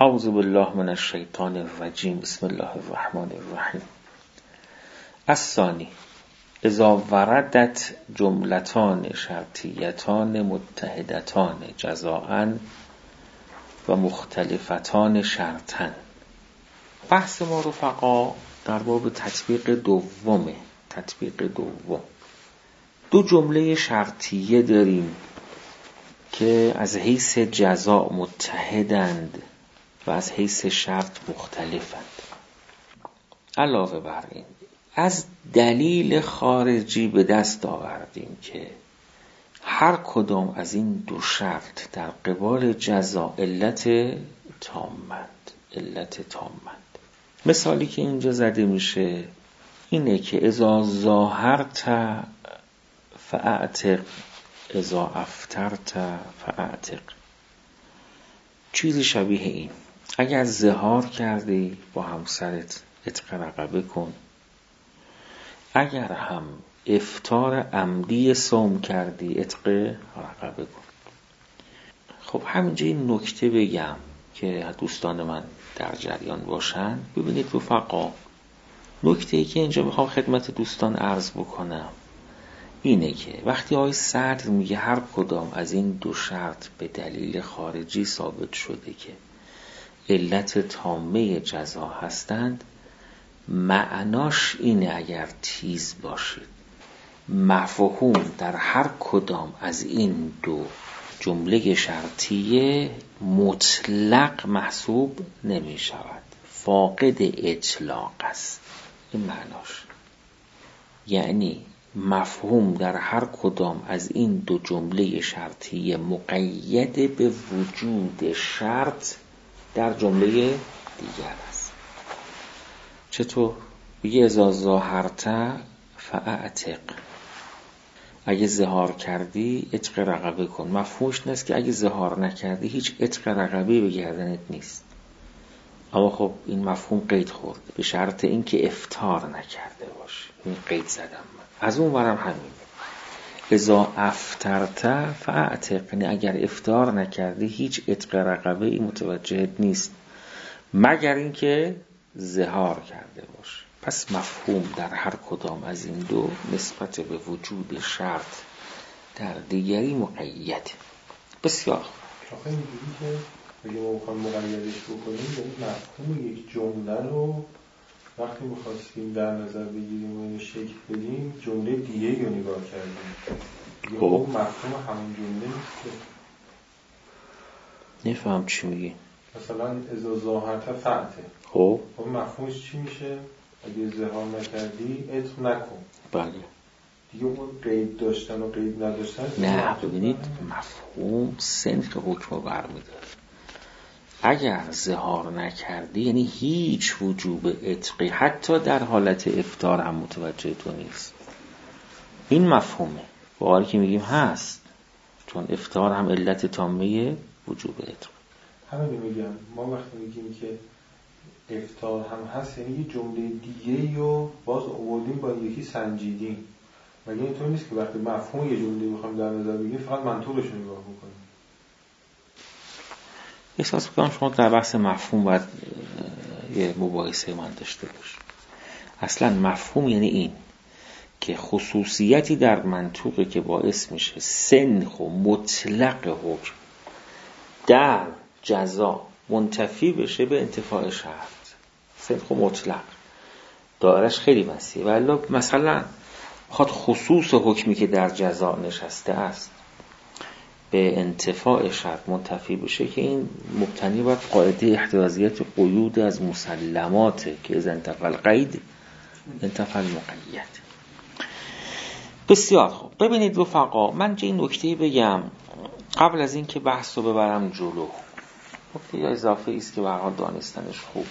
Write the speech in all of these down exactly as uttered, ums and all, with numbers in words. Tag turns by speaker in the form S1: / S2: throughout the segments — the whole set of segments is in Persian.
S1: اعوذ بالله من الشیطان الرجیم. بسم الله الرحمن الرحیم. الثانی اذا وردت جملتان شرطیتان متحدتان جزاء و مختلفتان شرطا. بحث ما رفقا در باب تطبیق دومه. تطبیق دوم دو جمله شرطیه داریم که از حیث جزاء متحدند و از حیث شرط مختلفند. علاوه بر این از دلیل خارجی به دست آوردیم که هر کدام از این دو شرط در قبال جزاء علت تامند علت تامند. مثالی که اینجا زده میشه اینه که اذا ظاهرت فاعتق اذا افطرت فاعتق. چیزی شبیه این، اگر ظهار کردی با همسرت عتق رقبه کن، اگر هم افطار عمدی صوم کردی عتق رقبه کن. خب همینجا این نکته بگم که دوستان من در جریان باشن. ببینید رفقا، نکته‌ای که اینجا میخوام خدمت دوستان عرض بکنم اینه که وقتی آقای صدر میگه هر کدام از این دو شرط به دلیل خارجی ثابت شده که علت تامه جزا هستند، معناش اینه اگر تیز باشید مفهوم در هر کدام از این دو جمله شرطیه مطلق محسوب نمی شود، فاقد اطلاق است. این معناش یعنی مفهوم در هر کدام از این دو جمله شرطیه مقید به وجود شرط در جمله دیگر است. چطور؟ بگه اذا ظاهرت فاعتق، اگه ظهار کردی عتق رقبه کن. مفهومش نیست که اگه ظهار نکردی هیچ عتق رقبه به گردنت نیست، اما خب این مفهوم قید خورده به شرط اینکه افطار نکرده باشه. این قید زدم من. از اون ورم همین اذا افطرت فاعتق، یعنی اگر افطار نکردی هیچ عتق رقبه ای متوجهت نیست مگر اینکه ظهار کرده باشه. پس مفهوم در هر کدام از این دو نسبت به وجود شرط در دیگری مقید. بسیار
S2: آخه اینجوری که اگه ما بخوایم مقیدش بکنیم یعنی مفهوم یک جمله رو وقتی می‌خواستیم در نظر بگیریم و اینو شکل بدیم جمله دیگه رو نگاه کردیم. خب اون مفهوم همون جمله نیست که
S1: نفهم چی میگی.
S2: مثلا اذا ظاهرت فاعتق،
S1: خب
S2: خب مفهومش چی میشه؟ اگه ظهار نکردی عتق نکن.
S1: بله
S2: دیگه اون قید داشتن و قید نداشتن
S1: نه. ببینید مفهوم سنخ حکم رو برمی‌داره. اگر ظهار نکردی یعنی هیچ وجوب عتقی حتی در حالت افطار هم متوجه تو نیست. این مفهومه باقی که میگیم هست، چون افطار هم علت تامه وجوب عتق.
S2: همین میگم ما وقتی میگیم که افطار هم هست یعنی یه جمله دیگه رو باز آوردیم با یکی سنجیدیم. مگه اینطور نیست که وقتی مفهوم یه جمله میخوایم در نظر بگیریم فقط منطوقش رو نگاه بکنیم؟
S1: احساس میکنم شما در بحث مفهوم باید یه مباحثه من داشته باش. اصلا مفهوم یعنی این که خصوصیتی در منطوقه که باعث میشه سنخ و مطلق حکم در جزا منتفی بشه به انتفاع شرط. سنخ و مطلق دایرش خیلی وسیعه، ولی مثلا خود خصوص حکمی که در جزا نشسته است به انتفاع شرط منتفی بشه که این مبتنی بر قاعده احتیاطیت قیود از مسلماته که از انتفع القید انتفع المقید. بسیار خوب. ببینید رفقا، من چه این نکته بگم قبل از این که بحث رو ببرم جلو. نکته اضافه ایست که به هر حال دانستنش خوبه.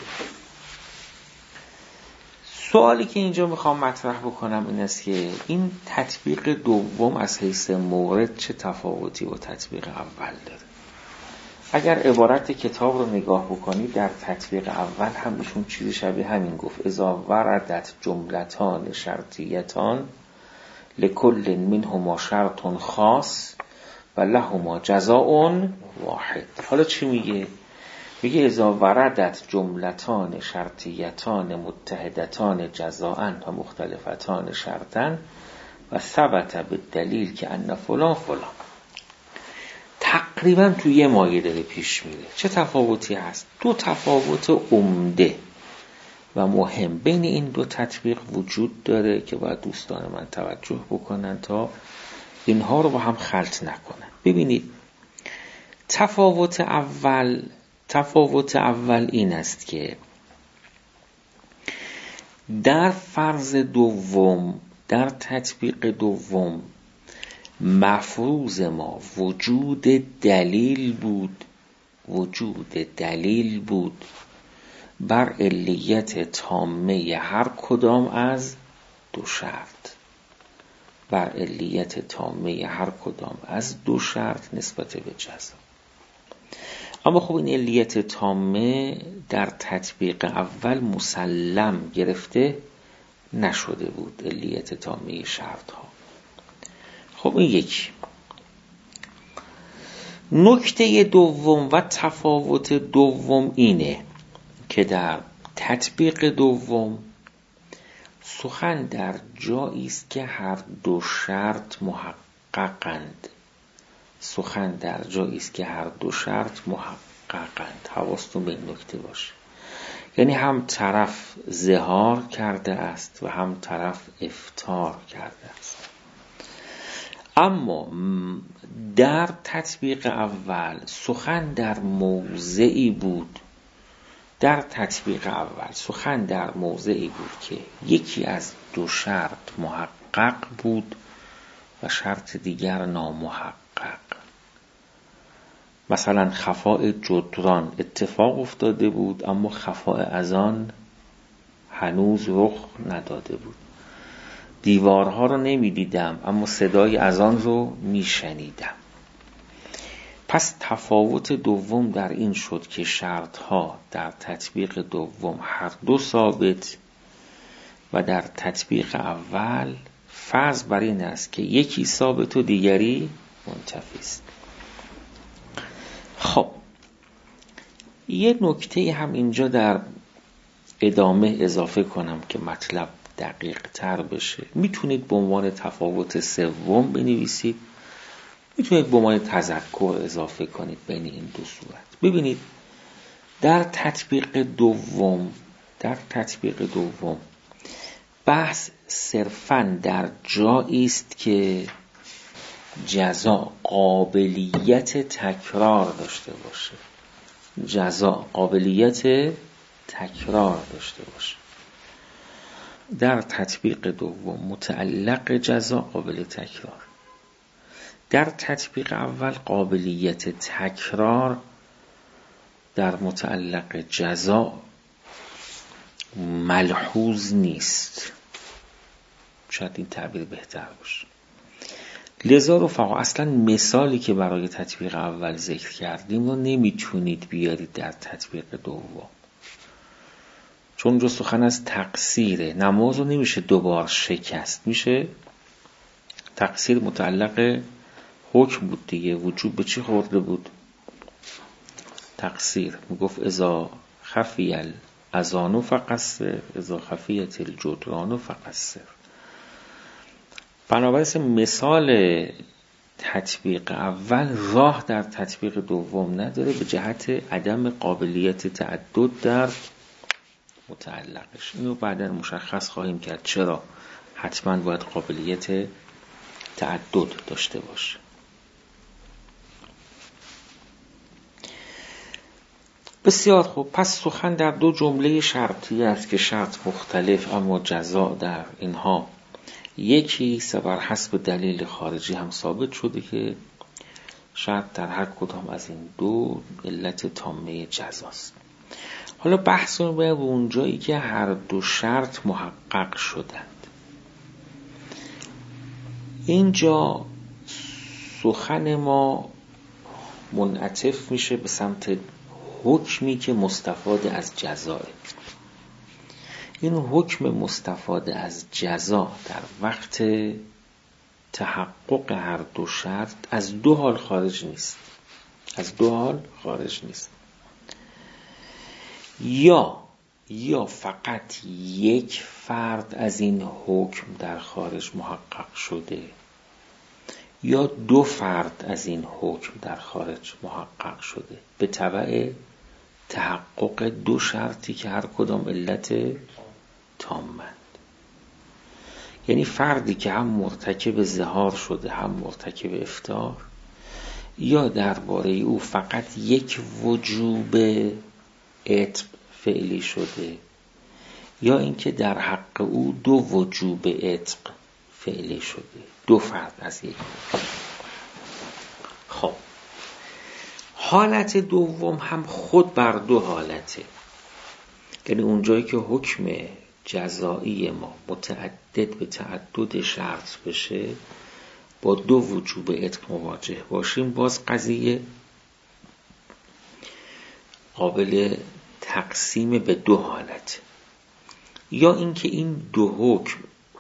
S1: سوالی که اینجا میخوام مطرح بکنم این است که این تطبیق دوم از حیث مورد چه تفاوتی با تطبیق اول داره. اگر عبارت کتاب رو نگاه بکنید در تطبیق اول هم ایشون چیزی شبیه همین گفت اذا وردت جملتان شرطیتان لکل منهما شرط خاص و لهما جزاء واحد. حالا چی میگه؟ میگه اذا وردت جملتان شرطیتان متحدتان جزاءن و مختلفتان شرطن و ثبت به دلیل که ان فلان فلان. تقریبا تو یه مایه داره پیش میره. چه تفاوتی هست؟ دو تفاوت عمده و مهم بین این دو تطبیق وجود داره که باید دوستان من توجه بکنن تا اینها رو با هم خلط نکنن. ببینید تفاوت اول تفاوت اول این است که در فرض دوم، در تطبیق دوم، مفروض ما وجود دلیل بود وجود دلیل بود بر علیت تامه هر کدام از دو شرط بر علیت تامه هر کدام از دو شرط نسبت به جزا. اما خب این علیت تامه در تطبیق اول مسلم گرفته نشده بود، علیت تامه شرط ها. خب این یکی. نکته دوم و تفاوت دوم اینه که در تطبیق دوم سخن در جایی است که هر دو شرط محققند. سخن در جایی است که هر دو شرط محققند. حواستون به این نکته باشه. یعنی هم طرف ظهار کرده است و هم طرف افطار کرده است. اما در تطبیق اول سخن در موضعی بود در تطبیق اول سخن در موضعی بود که یکی از دو شرط محقق بود و شرط دیگر نامحقق. مثلا خفاء جدران اتفاق افتاده بود اما خفاء اذان هنوز رخ نداده بود. دیوارها رو نمی دیدم اما صدای اذان رو می شنیدم. پس تفاوت دوم در این شد که شرطها در تطبیق دوم هر دو ثابت و در تطبیق اول فرض بر این است که یکی ثابت و دیگری منتفی است. خب یه نکته هم اینجا در ادامه اضافه کنم که مطلب دقیق تر بشه. میتونید به عنوان تفاوت سوم بنویسید، میتونید به عنوان تذکر اضافه کنید بین این دو صورت. ببینید در تطبیق دوم در تطبیق دوم بحث صرفاً در جایی است که جزا قابلیت تکرار داشته باشه. جزا قابلیت تکرار داشته باشه. در تطبیق دوم متعلق جزا قابل تکرار. در تطبیق اول قابلیت تکرار در متعلق جزا ملحوظ نیست. شاید این تعبیر بهتر باشه. لذا رفقا اصلا مثالی که برای تطبیق اول ذکر کردیم رو نمیتونید بیارید در تطبیق دوم، چون جو سخن از تقصیره. نماز رو نمیشه دوبار شکست، میشه تقصیر متعلق حکم بود دیگه. وجوب به چی خورده بود؟ تقصیر. میگفت اذا خفی الاذان فقصر اذا خفیت الجدران فقصر. بنابراین مثال تطبیق اول راه در تطبیق دوم نداره به جهت عدم قابلیت تعدد در متعلقش. اینو بعدا مشخص خواهیم کرد چرا حتما باید قابلیت تعدد داشته باشه. بسیار خوب. پس سخن در دو جمله شرطی است که شرط مختلف اما جزا در اینها یکی بر حسب دلیل خارجی هم ثابت شده که شرط در هر کدام از این دو علت تامه جزاست. حالا بحث رو به اونجایی که هر دو شرط محقق شدند. اینجا سخن ما منعطف میشه به سمت حکمی که مستفاد از جزاه. این حکم مستفاد از جزا در وقت تحقق هر دو شرط از دو حال خارج نیست. از دو حال خارج نیست. یا یا فقط یک فرد از این حکم در خارج محقق شده یا دو فرد از این حکم در خارج محقق شده به تبع تحقق دو شرطی که هر کدام علت تامند. یعنی فردی که هم مرتکب ظهار شده هم مرتکب افطار، یا درباره او فقط یک وجوب عتق فعلی شده، یا اینکه در حق او دو وجوب عتق فعلی شده، دو فرد از یک. خب حالت دوم هم خود بر دو حالته، یعنی اونجایی که حکم جزایی ما متعدد به تعدد شرط بشه، با دو وجوب عتق مواجه باشیم، باز قضیه قابل تقسیم به دو حالت. یا اینکه این دو حکم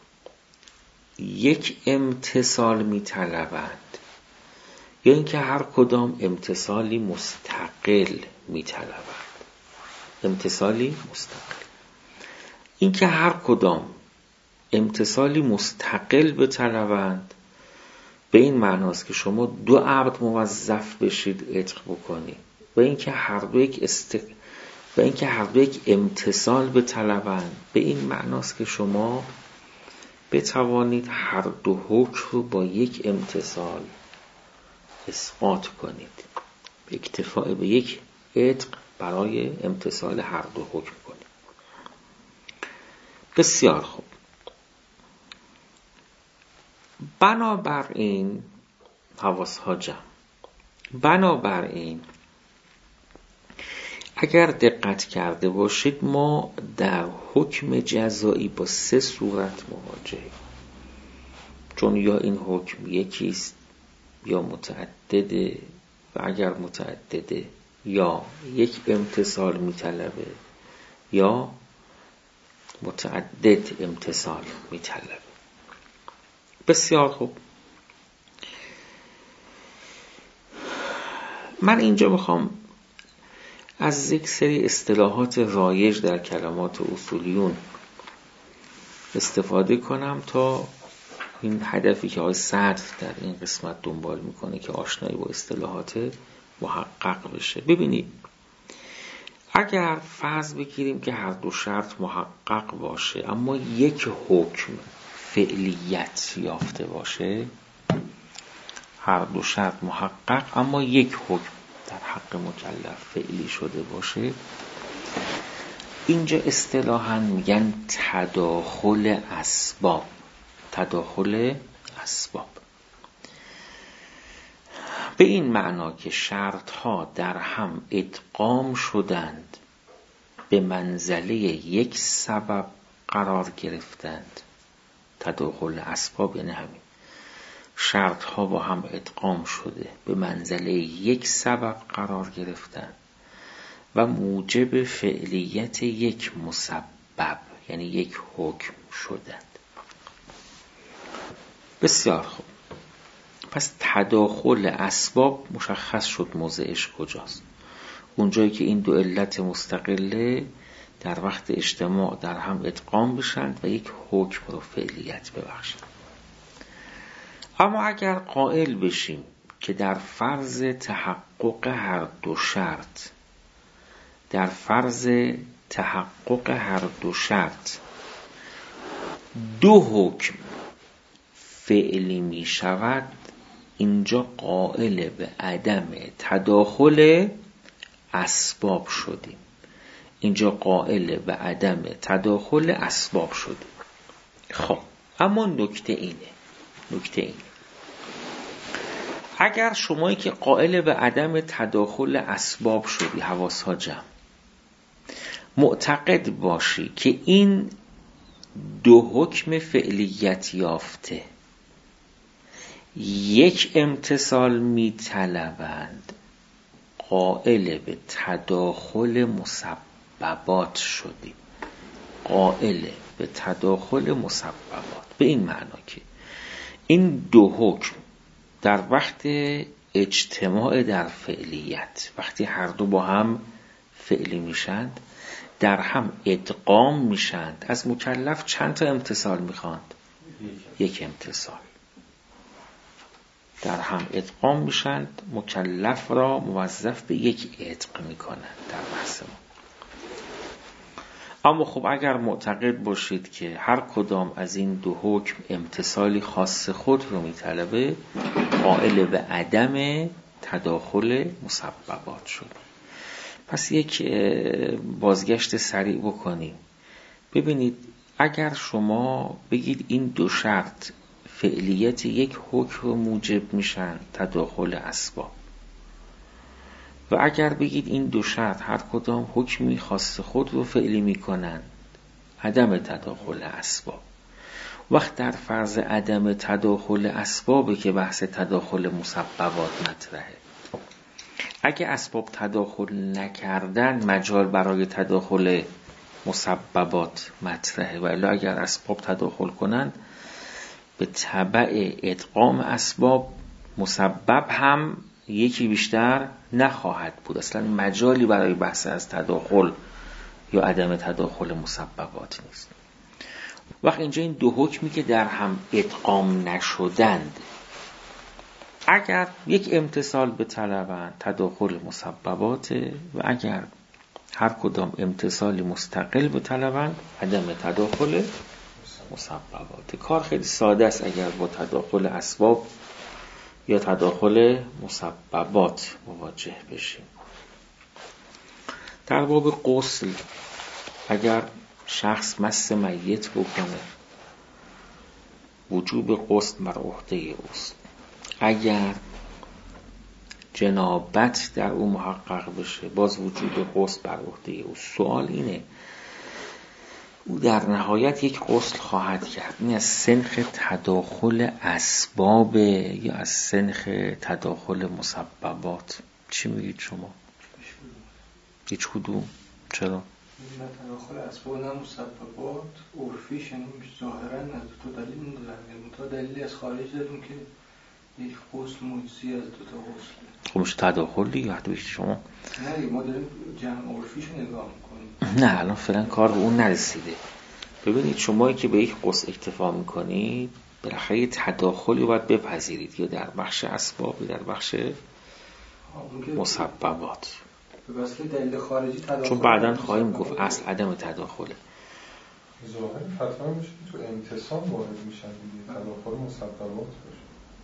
S1: یک امتثال می طلبند، یا اینکه هر کدام امتثالی مستقل می طلبند. امتثالی مستقل. اینکه هر کدام امتثالی مستقل بطلبند به این معناست که شما دو عبد موظف بشید عتق بکنید، و اینکه هر دو یک است و اینکه هر دو یک امتثال بطلبند به این معناست که شما بتوانید هر دو حکم رو با یک امتثال اسقاط کنید، اکتفاء به یک عتق برای امتثال هر دو حکم کنید. بسیار خوب. بنابراین حواسها جمع. بنابراین اگر دقت کرده باشید ما در حکم جزایی با سه صورت مواجهیم، چون یا این حکم یکیست یا متعدده، و اگر متعدده یا یک امتثال میطلبه یا متعدد امتثال میطلبه. بسیار خوب. من اینجا میخوام از یک سری اصطلاحات رایج در کلمات اصولیون استفاده کنم تا این هدفی که آقای صدر در این قسمت دنبال میکنه که آشنایی با اصطلاحات محقق بشه. ببینید، اگر فرض بگیریم که هر دو شرط محقق باشه اما یک حکم فعلیت یافته باشه، هر دو شرط محقق اما یک حکم در حق مکلف فعلی شده باشه، اینجا اصطلاحاً میگن تداخل اسباب. تداخل اسباب به این معنا که شرطها در هم ادغام شدند، به منزله یک سبب قرار گرفتند. تداخل اسباب یعنی همین، شرطها با هم ادغام شده، به منزله یک سبب قرار گرفتند و موجب فعلیت یک مسبب یعنی یک حکم شدند. بسیار خوب. پس تداخل اسباب مشخص شد موضعش کجاست. اونجایی که این دو علت مستقله در وقت اجتماع در هم ادغام بشند و یک حکم رو فعلیت ببخشند. اما اگر قائل بشیم که در فرض تحقق هر دو شرط در فرض تحقق هر دو شرط دو حکم فعلی می شود، اینجا قائل به عدم تداخل اسباب شدیم. اینجا قائل به عدم تداخل اسباب شدیم. خب اما نکته اینه نکته اینه اگر شمایی که قائل به عدم تداخل اسباب شدی، حواسها جمع، معتقد باشی که این دو حکم فعلیت یافته یک امتثال می طلبند، قائل به تداخل مسببات شدیم. قائل به تداخل مسببات به این معنا که این دو حکم در وقت اجتماع در فعلیت، وقتی هر دو با هم فعلی میشند در هم ادغام میشند. از مکلف چند تا امتثال میخواند؟ یک امتثال. در هم ادغام میشند، مکلف را موظف به یک ادغام میکنند در بحث ما. اما خب اگر معتقد باشید که هر کدام از این دو حکم امتثالی خاص خود رو میطلبه، قائل به عدم تداخل مسببات شد. پس یک بازگشت سریع بکنیم. ببینید اگر شما بگید این دو شرط فعلیت یک حکم رو موجب میشن، تداخل اسباب، و اگر بگید این دو شرط هر کدام حکمی خاص خود رو فعلی میکنن، عدم تداخل اسباب. وقت در فرض عدم تداخل اسبابه که بحث تداخل مسببات مطرحه. اگه اسباب تداخل نکردن، مجال برای تداخل مسببات مطرحه، ولی اگر اسباب تداخل کنند، به تبع ادغام اسباب مسبب هم یکی بیشتر نخواهد بود. اصلا مجالی برای بحث از تداخل یا عدم تداخل مسببات نیست. وقت اینجا این دو حکمی که در هم ادغام نشدند، اگر یک امتثال به طلبند، تداخل مسببات، و اگر هر کدام امتثالی مستقل به طلبند، عدم تداخل مسببات. کار خیلی ساده است اگر با تداخل اسباب یا تداخل مسببات مواجه بشیم. در باب غسل، اگر شخص مس میت بکنه، وجوب غسل بر عهده اوست. اگر جنابت در او محقق بشه، باز وجوب غسل بر عهده اوست. سوال اینه، او در نهایت یک غسل خواهد کرد، این از سنخ تداخل اسباب یا از سنخ تداخل مسببات؟ چی میگید شما؟ هیچ کدوم. چرا؟
S3: نه تداخل اسباب نه مسببات. عرفیش یعنی ظاهرا از دو تا دلیل ندارن، تا دلیلی از خارج داریم که یک غسل مجزی از دو تا غسل.
S1: خب میشه تداخل دیگه. وقتی بگید شما
S3: نه ما داریم جمع عرفیشو نگاه میکنیم.
S1: نه الان فعلا کار به اون نرسیده. ببینید شمایی که به یک غسل اکتفا میکنید، بالاخره یه تداخلی باید بپذیرید، یا در بخش اسباب یا در بخش مسببات.
S3: به واسطه دلیل خارجی تداخل،
S1: چون بعداً خواهیم گفت اصل عدم تداخله.
S2: ظاهر فتوا میشه تو امتصال وارد میشن دیگه، تداخل مسببات باشه.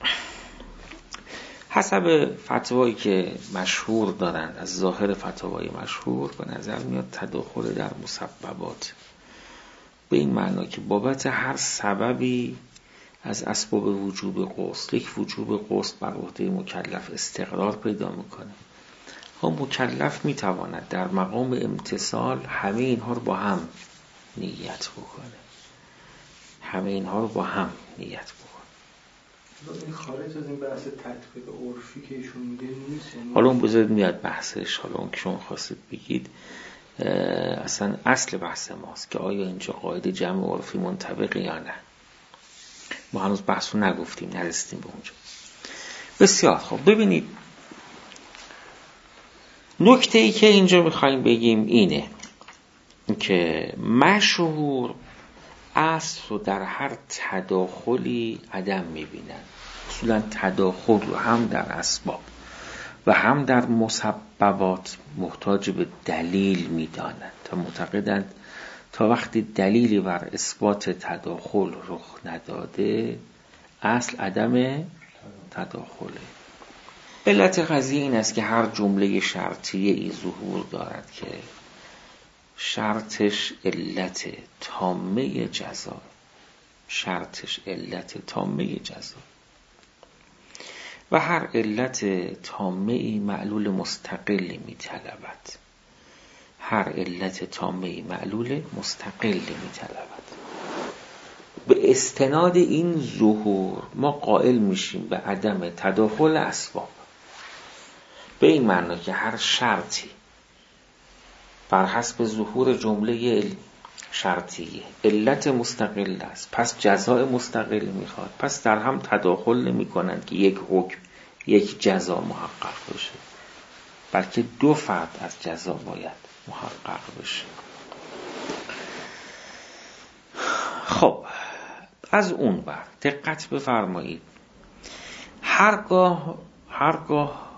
S1: حسب فتوایی که مشهور دارند، از ظاهر فتوای مشهور به نظر میاد تداخل در مسببات، به این معنی که بابت هر سببی از اسباب وجوب غسل، یک وجوب غسل بر عهده مکلف استقرار پیدا میکنه. ها مکلف میتواند در مقام امتصال همه اینها رو با هم نیت بکنه، همه اینها رو با هم نیت بکنه.
S3: این خارج از این بحث تطبیق عرفی که ایشون میگه نیست.
S1: حالا اون بذارید میاد بحثش. حالا اون که شما خواستید بگید اصلا اصل بحث ماست که آیا اینجا قاعده جمع عرفی منطبقه یا نه. ما هنوز بحثو نگفتیم، نرسیدیم به اونجا. بسیار خب، ببینید نکته ای که اینجا میخوایم بگیم اینه که مشهور اصل رو در هر تداخلی عدم میبینن. اصولا تداخل رو هم در اسباب و هم در مسببات محتاج به دلیل میدانند تا معتقدند تا وقتی دلیلی بر اثبات تداخل رخ نداده، اصل عدم تداخله. علت قضیه این است که هر جمله شرطیه ای ظهور دارد که شرطش علت تامه جزا، شرطش علت تامه جزا، و هر علت تامه ای معلول مستقلی می طلبد. هر علت تامه ای معلول مستقلی می طلبد. به استناد این ظهور ما قائل میشیم به عدم تداخل اسباب، به این معنی که هر شرطی بر حسب ظهور جمله شرطیه علت مستقل است، پس جزاء مستقل میخواد، پس در هم تداخل نمی کنند که یک حکم یک جزا محقق بشه، بلکه دو فرد از جزا باید محقق بشه. خب از اون بر دقت بفرمایید، هرگاه هرگاه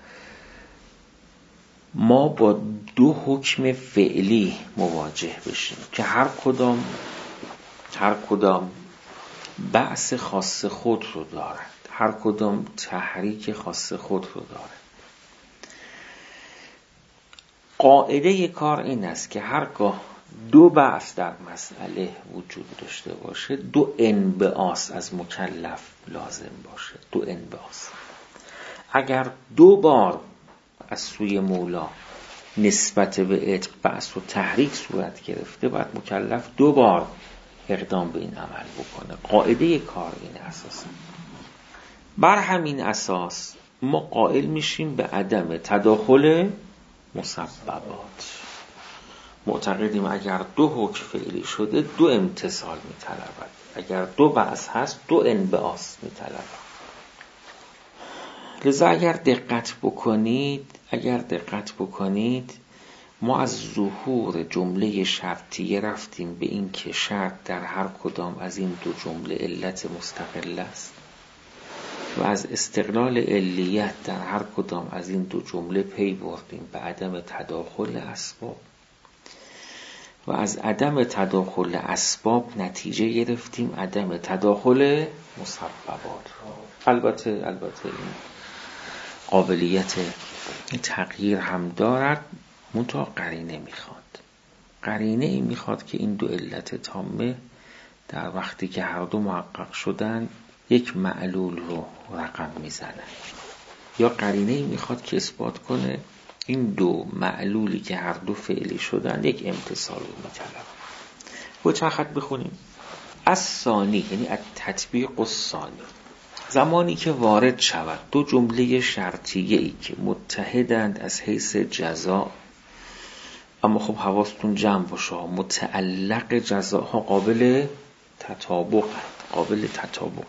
S1: ما با دو حکم فعلی مواجه بشیم که هر کدام هر کدام بعث خاص خود رو دارد، هر کدام تحریک خاص خود رو دارد، قاعده کار این است که هرگاه دو بعث در مسئله وجود داشته باشه، دو انبعاث از مکلف لازم باشه. دو انبعاث اگر دو بار از سوی مولا نسبت به عتق بعث و تحریک صورت گرفته، باید مکلف دو بار اقدام به این عمل بکنه. قاعده کار این اساسا. بر همین اساس ما قائل میشیم به عدم تداخل مسببات. معتقدیم اگر دو حکم فعلی شده دو امتثال میطلبد، اگر دو بعث هست دو انبعاث میطلبد. لذا اگر دقت بکنید اگر دقت بکنید ما از ظهور جمله شرطیه رفتیم به این که شرط در هر کدام از این دو جمله علت مستقل است و از استقلال علیت در هر کدام از این دو جمله پی بردیم به عدم تداخل اسباب و از عدم تداخل اسباب نتیجه گرفتیم عدم تداخل مسببات. البته البته این قابلیت تغییر هم دارد، منتها قرینه میخواد. قرینه ای میخواد که این دو علت تامه در وقتی که هر دو محقق شدن یک معلول رو رقم میزنن، یا قرینه ای میخواد که اثبات کنه این دو معلولی که هر دو فعلی شدن یک امتصال رو میطلب. با چند خط بخونیم. از ثانی یعنی از تطبیق الثانی، زمانی که وارد شود دو جمله شرطیه ای که متحدند از حیث جزا، اما خب حواستون جمع باشه، متعلق جزاها قابل تطابق قابل تطابق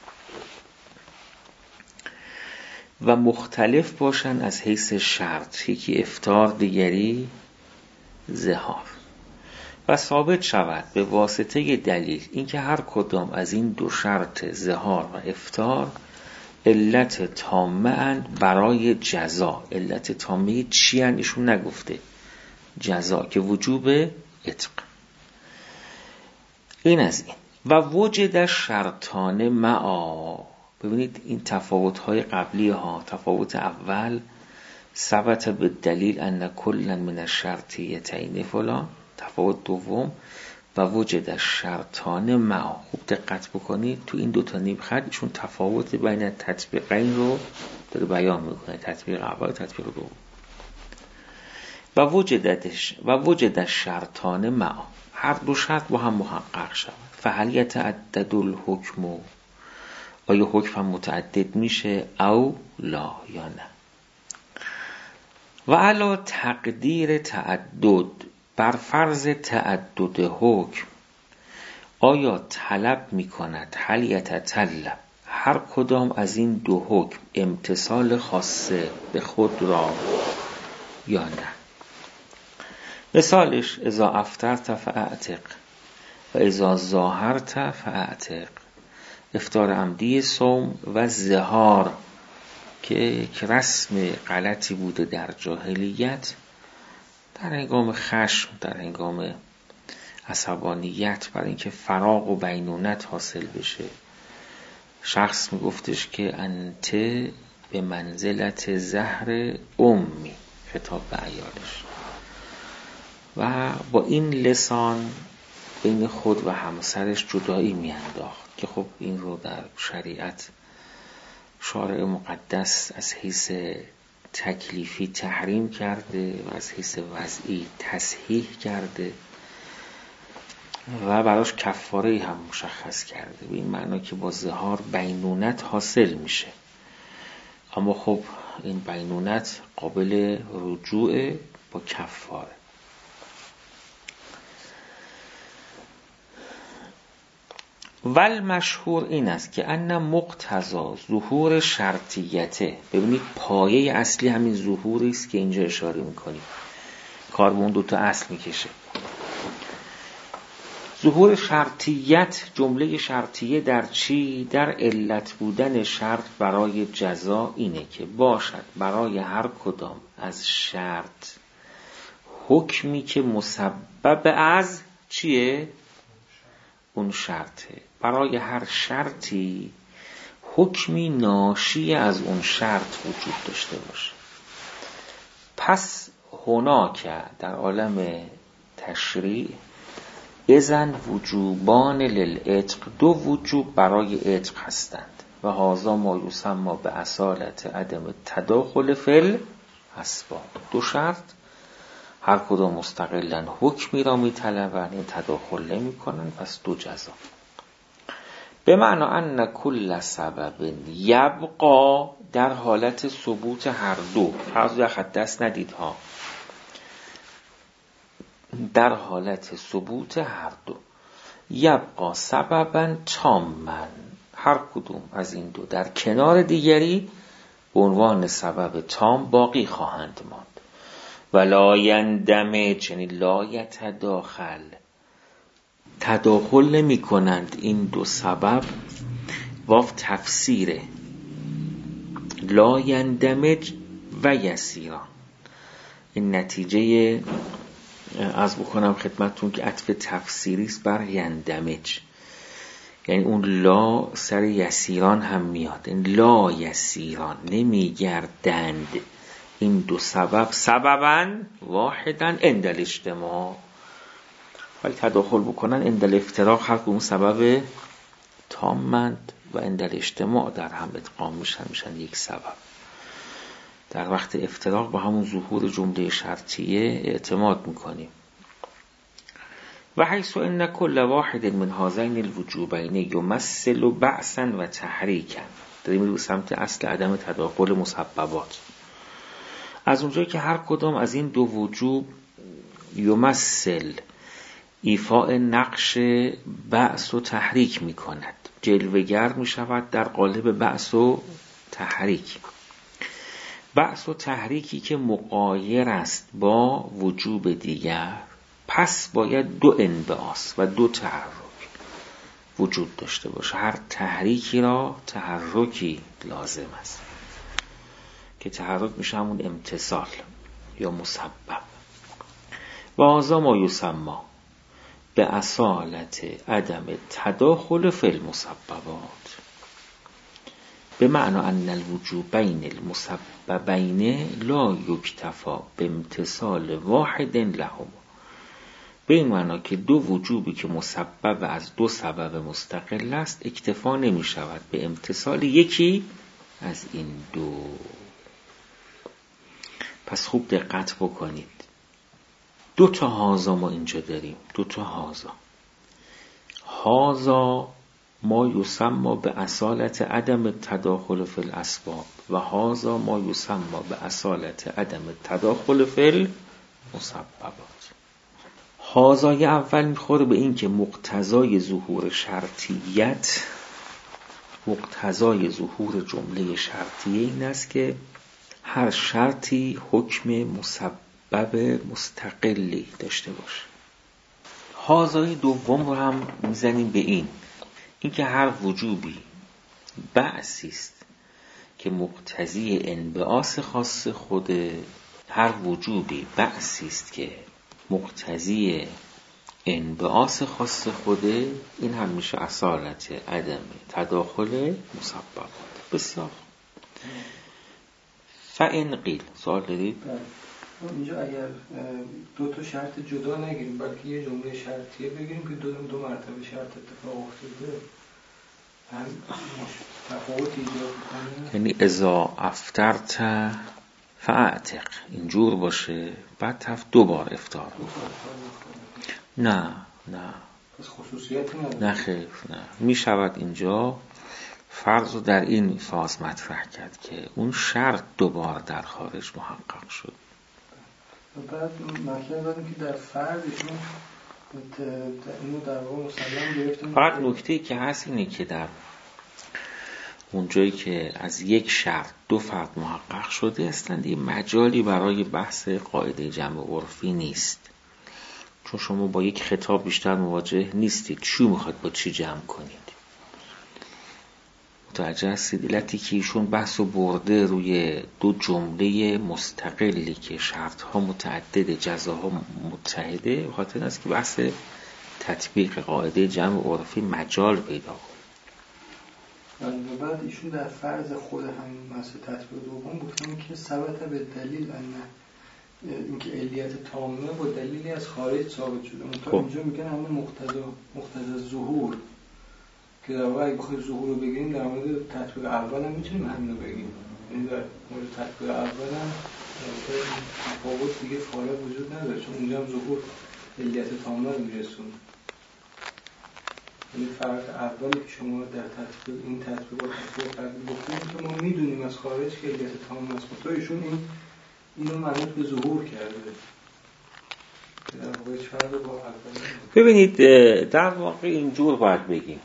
S1: و مختلف باشن از حیث شرط، یکی افطار دیگری ظهار، و ثابت شود به واسطه دلیل اینکه هر کدام از این دو شرط ظهار و افطار علت تامه اند برای جزا. علت تامه چی اند؟ ایشون نگفته. جزا که وجوب عتق. این از این. و وجد شرطان معا. ببینید این تفاوت‌های قبلی ها، تفاوت اول ثبت به دلیل ان کلا من الشرطیتین فلان، تفاوت دوم و وجد شرطان معا. خوب دقت بکنید تو این دو تا نیم خط ایشون تفاوت بین تطبیقین رو داره بیان میکنه، تطبیق اول و تطبیق دوم. و وجدش و وجد شرطان معا، هر دو شرط با هم محقق شود. فهل یتعدد الحکم، آیا حکم هم متعدد میشه او لا یا نه. و علی تقدیر تعدد، بر فرض تعدد حکم، آیا طلب میکند هل یتطلب هر کدام از این دو حکم امتصال خاصه به خود را یا نه. مثالش اذا افطرت فاعتق و اذا ظاهرت فاعتق. افطار عمدی صوم و ظهار که یک رسم غلطی بوده در جاهلیت، در هنگام خشم، در هنگام عصبانیت، برای اینکه فراغ و بینونت حاصل بشه، شخص میگفتش که انت به منزلت زهر امی، خطاب به عیالش، و با این لسان بین خود و همسرش جدایی میانداخت که خب این رو در شریعت شارع مقدس از حیث تکلیفی تحریم کرده و از حیث وضعی تصحیح کرده و براش کفاره هم مشخص کرده، به این معنا که با ظهار بینونت حاصل میشه، اما خب این بینونت قابل رجوع با کفاره. ول مشهور این است که ان مقتضا ظهور شرطیته، ببینید پایه اصلی همین ظهوری است که اینجا اشاره میکنیم، کار به اون دوتا اصل میکشه. ظهور شرطیت، جمله شرطیه در چی؟ در علت بودن شرط برای جزا اینه که باشد برای هر کدام از شرط حکمی که مسبب از چیه؟ اون شرطه. برای هر شرطی حکمی ناشی از اون شرط وجود داشته باشه. پس هناک در عالم تشریع اذن وجوبان للعتق، دو وجوب برای عتق هستند و هذا ما یسمى به اصالت عدم تداخل فی الاسباب. دو شرط هر کدام مستقلا حکمی را می طلبند، این تداخل نمی کنند، پس دو جزا. به معنی ان کل سبب یبقا، در حالت ثبوت هر دو، فرض در خط دست ندید ها، در حالت ثبوت هر دو، یبقا سببا تاما، هر کدوم از این دو در کنار دیگری به عنوان سبب تام باقی خواهند ماند. ولا یندمج، یعنی لا یتداخل، تداخل نمی کنند این دو سبب. واو تفسیره، لا یندمج و یسیران. این نتیجه از بکنم خدمتون که عطف تفسیری است بر یندمج، یعنی اون لا سر یسیران هم میاد. این لا یسیران، نمیگردند این دو سبب سببا واحدا عند الاجتماع، ولی تداخل بکنن عند الافتراق هر کدوم سبب تامند و عند الاجتماع در هم ادغام میشن، میشن یک سبب. در وقت افتراق با همون ظهور جمله شرطیه اعتماد میکنیم. و حیث ان کل واحد من هذین الوجوبین یمثل بعثا و تحریکا، داریم به سمت اصل عدم تداخل مسببات. از اونجایی که هر کدام از این دو وجوب یمثل، ایفاء نقش بعث و تحریک می کند، جلوگر می شود در قالب بعث و تحریک. بعث و تحریکی که مغایر است با وجوب دیگر، پس باید دو انبعاث و دو تحرک وجود داشته باشه. هر تحریکی را تحرکی لازم است که تحرک میشه همون امتصال یا مسبب. و هذا ما یسمى به اصالت عدم تداخل فی المسببات، به معنی ان الوجوبین المسببین لا یکتفا به امتصال واحد لهما، به این معنی که دو وجوبی که مسبب از دو سبب مستقل است اکتفا نمی شود به امتصال یکی از این دو. پس خوب دقت بکنید، دو تا هازا ما اینجا داریم، دو تا هازا. هازا ما یسمى به اصالت عدم تداخل فی الاسباب و هازا ما یسمى به اصالت عدم تداخل فی المسببات. هازای اول میخوره به این که مقتضای ظهور شرطیت، مقتضای ظهور جمله شرطیه این است که هر شرطی حکم مسبب مستقلی داشته باشه. هازای دوم رو هم میزنیم به این اینکه هر وجوبی بعثی است که مقتضی انبعاث خاص خود، هر وجوبی بعثی است که مقتضی انبعاث خاص خوده، این هم میشه اصالت عدم تداخل مسببات. بسیار فإن قیل، سوال دارید؟
S3: اینجا اگر دو تا شرط جدا نگیریم بلکه یه جمله شرطیه بگیریم که دو, دو مرتبه شرط اتفاق افتاده، هم تفاوت ایجاد کنه،
S1: یعنی اذا افطرت فاعتق، اینجور باشه بعد تف دو بار افطار بکن. نه نه
S3: پس خصوصیتی نداره.
S1: نه خیر، نه. می شود اینجا فرض رو در این فاز مطرح کرد که اون شرط دوبار در خارج محقق شد.
S3: بعد مطلب داریم که در فردشون اینو در واقع مسلم گرفتیم.
S1: فقط نکته که هست اینه که در اونجایی که از یک شرط دو فرد محقق شده هستند، یه مجالی برای بحث قاعده جمع عرفی نیست، چون شما با یک خطاب بیشتر مواجه نیستید. چی میخواد با چی جمع کنید؟ متوجه هستید؟ علتی که ایشون بحث و برده روی دو جمله مستقلی که شرطها متعدد جزاها متحده، بخاطر است که بحث تطبیق قاعده جمع عرفی مجال پیدا کنه.
S3: و بعد ایشون در فرض خود همین مسئله تطبیق دوم گفتن که ثبت به دلیل ان اینکه علیت تامه با دلیلی از خارج ثابت شده. اونطور اینجا میگن همون مقتضا مقتضا ظهور، که در واقع اگه بخوایم ظهور رو بگیریم در مورد تطبیق اول هم میتونیم همین رو بگیم. یعنی در مورد تطبیق اول هم تفاوت دیگه فارغ وجود نداره، چون اونجا هم ظهور علیت تامه رو میرسونه. یعنی فرق اولی که شما در تطبیق این تطبیق و تطبیق قبلی گفتیم که ما میدونیم از خارج که علیت تامه است، تو ایشون این اینو منوط به ظهور کرده. در واقع فرق با اول.
S1: ببینید در واقع اینجور باید بگیم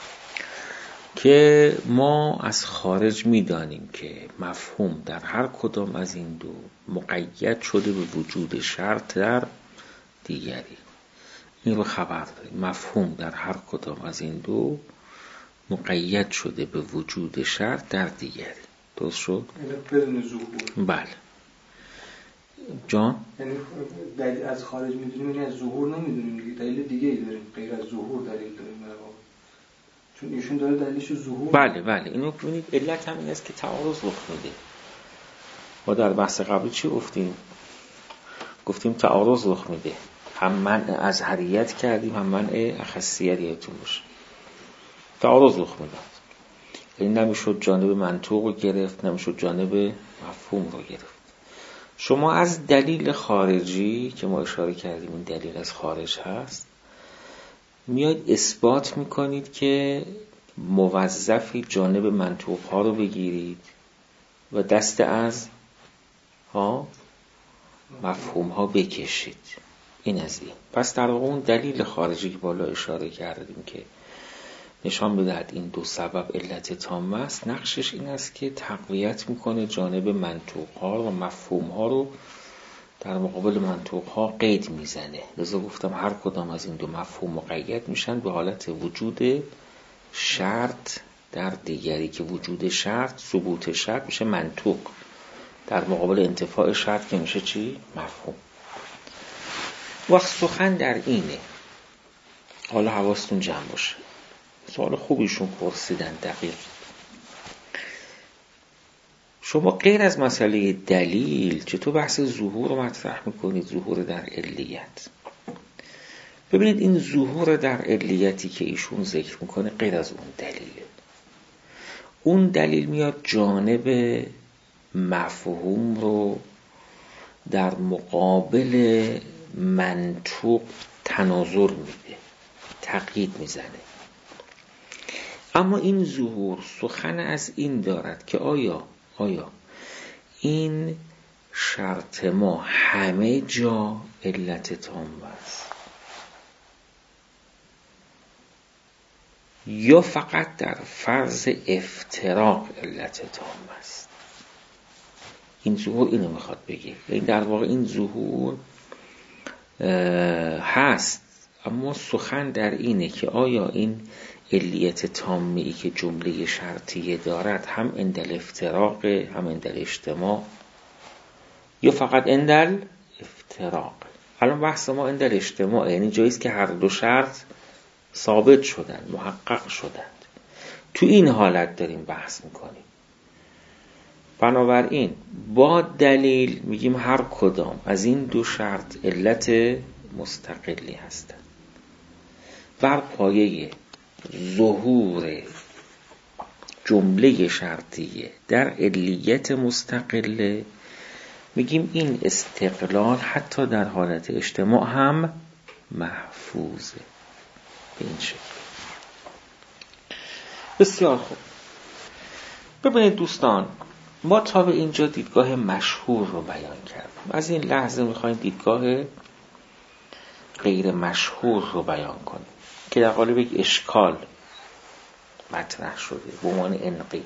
S1: که ما از خارج میدانیم که مفهوم در هر کدام از این دو مقید شده به وجود شرط در دیگری. این رو خبر داریم. مفهوم در هر کدام از این دو مقید شده به وجود شرط در دیگری. درست شد؟
S3: بدون ظهور.
S1: بله. جان؟
S3: یعنی دلیل از خارج میدونیم، یعنی از ظهور نمیدونیم دیگه. دلیل دیگه ای داریم غیر از ظهور دلیل داریم در واقع. چون ایشون داره دلیلش ظهور.
S1: بله بله. اینو ببینید علت هم این است که تعارض رخ میده. ما در بحث قبلی چی گفتیم؟ گفتیم تعارض رخ میده. هم منع ازهریت کردیم، هم منع اخصیت یادتون باشه. تعارض رخ میداد. یعنی نمیشد جانب منطوق رو گرفت، نمیشد جانب مفهوم رو گرفت. شما از دلیل خارجی که ما اشاره کردیم این دلیل از خارج هست، میاد اثبات میکنید که موظفی جانب منطوق ها رو بگیرید و دست از ها مفهوم ها بکشید. این از این. پس در واقع اون دلیل خارجی که بالا اشاره کردیم که نشان بدهد این دو سبب علت تامه است، نقشش این است که تقویت میکنه جانب منطوق ها و مفهوم ها رو در مقابل منطوق ها قید میزنه. لذا گفتم هر کدام از این دو مفهوم مقید میشن به حالت وجود شرط در دیگری، که وجود شرط ثبوت شرط میشه منطوق، در مقابل انتفاع شرط که میشه چی؟ مفهوم. وقت سخن در اینه. حالا حواستون جمع باشه. سوال خوبیشون پرسیدن دقیق. شما غیر از مسئله دلیل چطور بحث ظهور رو مطرح میکنید؟ ظهور در علیت. ببینید این ظهور در علیتی که ایشون ذکر میکنه غیر از اون دلیله. اون دلیل میاد جانب مفهوم رو در مقابل منطوق تناظر میده، تقیید میزنه. اما این ظهور سخن از این دارد که آیا آیا این شرط ما همه جا علت تامه است یا فقط در فرض افتراق علت تامه است؟ این ظهور اینو میخواد بگه. این در واقع این ظهور هست، اما سخن در اینه که آیا این علیت تامه ای که جمله شرطیه دارد هم اندل افتراق، هم اندل اجتماع، یا فقط اندل افتراق. الان بحث ما اندل اجتماع، یعنی جاییست که هر دو شرط ثابت شدن، محقق شدند. تو این حالت داریم بحث میکنیم. بنابراین با دلیل میگیم هر کدام از این دو شرط علت مستقلی هستند. بر پایه ظهور جمله شرطیه در علیت مستقله میگیم این استقلال حتی در حالت اجتماع هم محفوظه. به این شکل. بسیار خوب. ببینید دوستان، ما تا به اینجا دیدگاه مشهور رو بیان کردیم. از این لحظه میخوایم دیدگاه غیر مشهور رو بیان کنیم که در قالب یک اشکال مطرح شده به عنوان انقیل.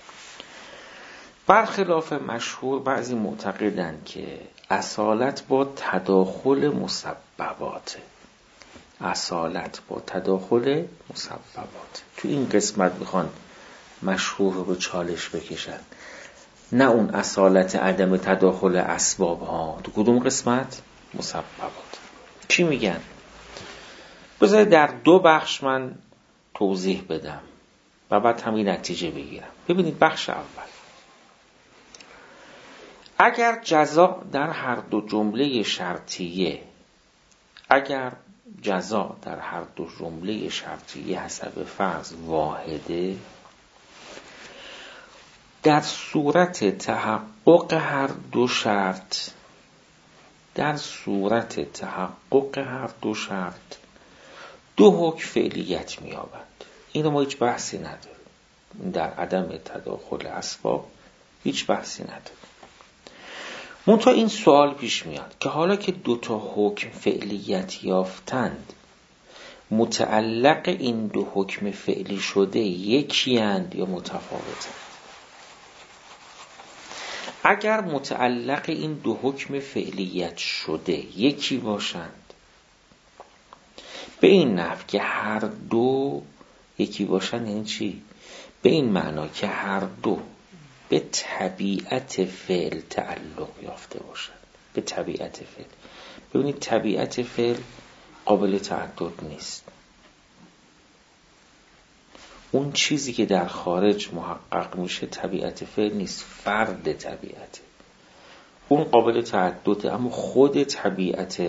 S1: برخلاف مشهور بعضی معتقدند که اصالت با تداخل مسببات، اصالت با تداخل مسببات. تو این قسمت میخوان مشهور رو به چالش بکشن، نه اون اصالت عدم تداخل اسباب ها. تو کدوم قسمت؟ مسببات. چی میگن؟ بذارید در دو بخش من توضیح بدم و بعد همین نتیجه بگیرم. ببینید بخش اول، اگر جزا در هر دو جمله شرطیه اگر جزا در هر دو جمله شرطیه حسب فرض واحده، در صورت تحقق هر دو شرط در صورت تحقق هر دو شرط دو حکم فعلیت می‌یابند. اینو ما هیچ بحثی نداریم، در عدم تداخل اسباب هیچ بحثی نداریم. منتها این سوال پیش میاد که حالا که دو تا حکم فعلیت یافتند، متعلق این دو حکم فعلی شده یکی اند یا متفاوتند؟ اگر متعلق این دو حکم فعلیت شده یکی باشند، به این نحو که هر دو یکی باشند یعنی چی؟ به این معنا که هر دو به طبیعت فعل تعلق یافته باشند. به طبیعت فعل. ببینید طبیعت فعل قابل تعدد نیست. اون چیزی که در خارج محقق میشه طبیعت فعل نیست، فرد طبیعته. اون قابل تعدده، اما خود طبیعت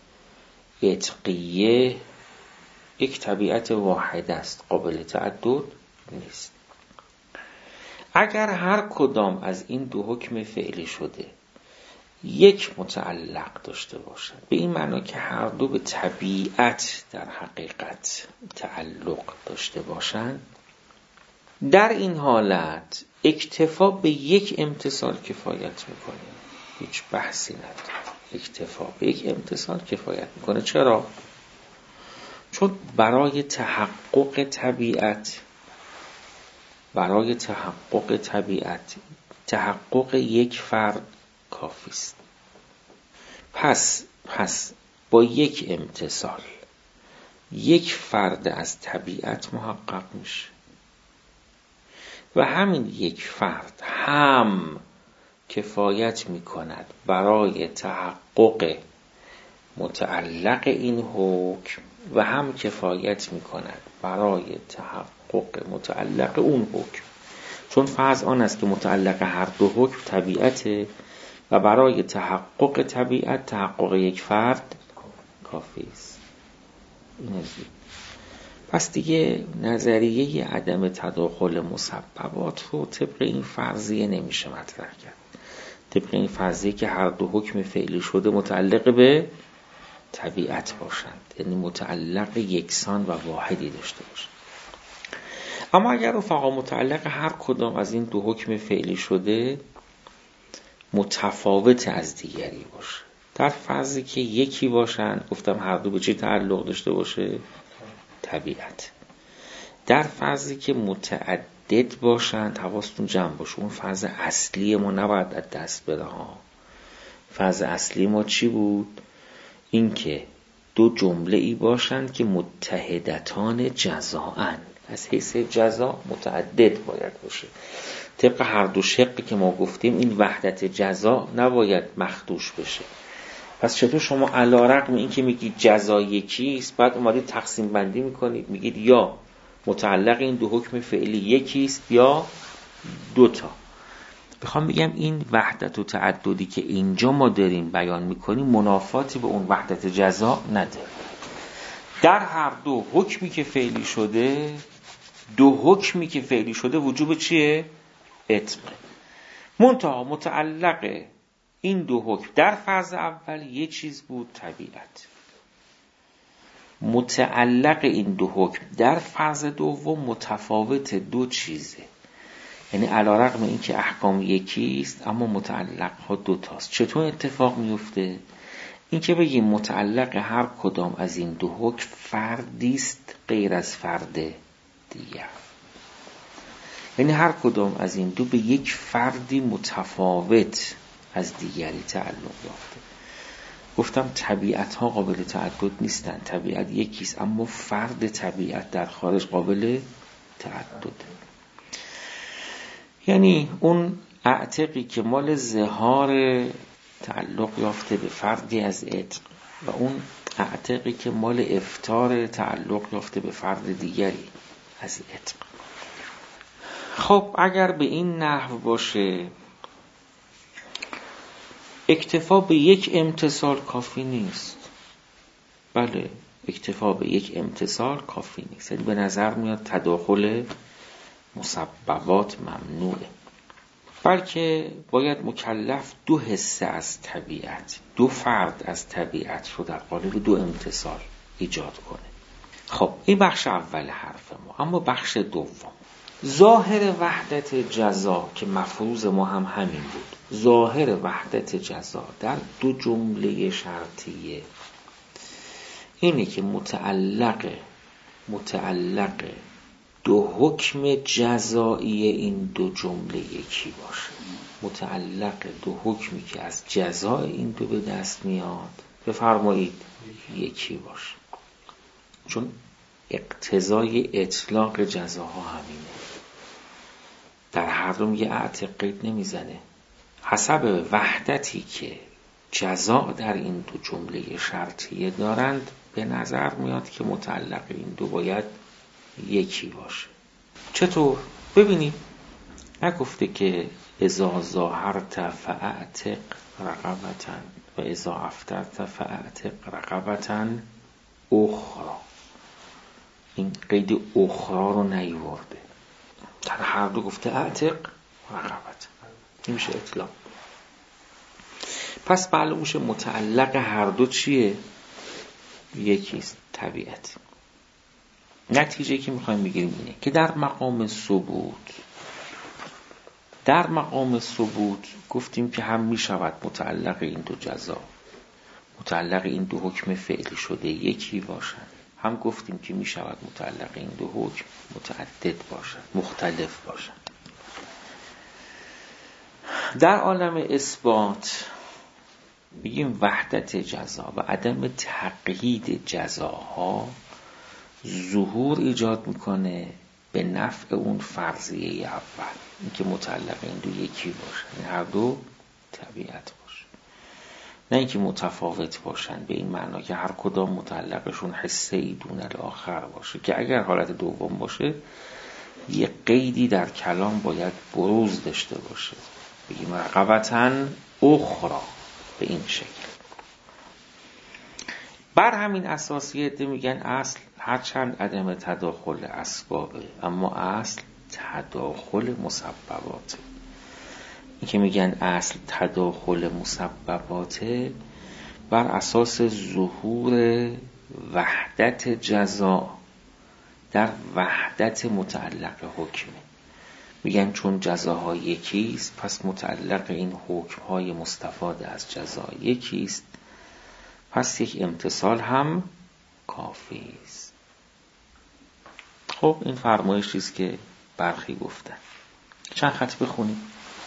S1: عتقیه یک طبیعت واحد است، قابل تعدد نیست. اگر هر کدام از این دو حکم فعلی شده یک متعلق داشته باشند، به این معنا که هر دو به طبیعت در حقیقت تعلق داشته باشند، در این حالت اکتفا به یک امتصال کفایت میکنه. هیچ بحثی نداره، اکتفا به یک امتصال کفایت میکنه. چرا؟ چون برای تحقق طبیعت برای تحقق طبیعت تحقق یک فرد کافی است. پس پس با یک امتصال یک فرد از طبیعت محقق میشه و همین یک فرد هم کفایت میکند برای تحقق متعلق این حکم و هم کفایت میکند برای تحقق متعلق اون حکم. چون فرض آن است که متعلق هر دو حکم طبیعته و برای تحقق طبیعت تحقق یک فرد کافی است. پس دیگه نظریه عدم تداخل مسببات رو طبق این فرضیه نمیشه مطرح کرد. طبق این فرضیه که هر دو حکم فعلی شده متعلق به طبیعت باشند، یعنی متعلق یکسان و واحدی داشته باشند. اما اگر رفقا متعلق هر کدام از این دو حکم فعلی شده متفاوت از دیگری باشه، در فرضی که یکی باشند، گفتم هر دو به چه تعلق داشته باشه؟ طبیعت. در فرضی که متعدد باشند، حواستون جمع باشه، اون فرض اصلی ما نباید از دست بره ها. فرض اصلی ما چی بود؟ این که دو جمله ای باشند که متحدتان جزاءن، از حیث جزا متعدد باید باشه. طبق هر دو شقی که ما گفتیم این وحدت جزا نباید مخدوش بشه. پس چطور شما علی رغم این که میگید جزا یکیست، بعد اومدید تقسیم بندی میکنید میگید یا متعلق این دو حکم فعلی یکیست یا دوتا. بخوام بگم این وحدت و تعددی که اینجا ما داریم بیان میکنیم منافاتی به اون وحدت جزا نداره. در هر دو حکمی که فعلی شده دو حکمی که فعلی شده وجوب چیه؟ عتق. منتها متعلق این دو حکم در فرض اول یه چیز بود، طبیعت. متعلق این دو حکم در فرض دوم متفاوت دو چیزه، یعنی علی رغم این که احکام یکیست اما متعلق ها دو تاست. چطور اتفاق میفته؟ این که بگیم متعلق هر کدام از این دو حکم فردیست غیر از فرد دیگر. یعنی هر کدام از این دو به یک فردی متفاوت از دیگری تعلق یافته. گفتم طبیعت ها قابل تعدد نیستن، طبیعت یکیست، اما فرد طبیعت در خارج قابل تعدده. یعنی اون اعتقی که مال زهار تعلق یافته به فردی از عتق و اون اعتقی که مال افطار تعلق یافته به فرد دیگری از عتق. خب اگر به این نحو باشه اکتفا به یک امتصال کافی نیست. بله، اکتفا به یک امتصال کافی نیست. یعنی به نظر میاد تداخل مسببات ممنوعه، بلکه باید مکلف دو حصه از طبیعت، دو فرد از طبیعت رو در قالب دو امتصال ایجاد کنه. خب این بخش اول حرف ما. اما بخش دوم، ظاهر وحدت جزا که مفروض ما هم همین بود. ظاهر وحدت جزا در دو جمله شرطیه اینه که متعلق متعلق دو حکم جزایی این دو جمله یکی باشه. متعلق دو حکمی که از جزای این دو به دست میاد بفرمایید یکی باشه، چون اقتضای اطلاق جزاها همینه. در هر دو میگه اعتق قید نمیزنه. حسب وحدتی که جزا در این دو جمله شرطیه دارند به نظر میاد که متعلق این دو باید یکی باشه. چطور؟ ببینید، نگفته که اذا ظاهرت فاعتق رقبة و اذا افطرت فاعتق رقبة اخرى. این قید اخرى رو نیورده، در هر دو گفته اعتق رقبة. این میشه اطلاق. پس معلوم میشه متعلق هر دو چیه؟ یکیست، طبیعت. نتیجه که میخوایم بگیریم اینه که در مقام ثبوت در مقام ثبوت گفتیم که هم میشود متعلق این دو جزا، متعلق این دو حکم فعلی شده یکی باشند، هم گفتیم که میشود متعلق این دو حکم متعدد باشند، مختلف باشند. در عالم اثبات بگیم وحدت جزا و عدم تقیید جزاها ظهور ایجاد میکنه به نفع اون فرضیه اول، این که متعلق این دو یکی باشن، این هر دو طبیعت باشن، نه اینکه متفاوت باشن به این معنا که هر کدام متعلقشون حصه ای دون الاخر باشه، که اگر حالت دوم باشه یه قیدی در کلام باید بروز داشته باشه، بگیم رقبتن اخرى به این شکل. بر همین اساسیت میگن اصل هرچند عدم تداخل اسبابه اما اصل تداخل مسبباته. این که میگن اصل تداخل مسبباته بر اساس ظهور وحدت جزا در وحدت متعلق حکمه. میگن چون جزاها یکیست پس متعلق این حکمهای مستفاد از جزا یکیست، پس یک امتصال هم کافی است. خب این فرمایشی است که برخی گفتن. چند خط بخونیم.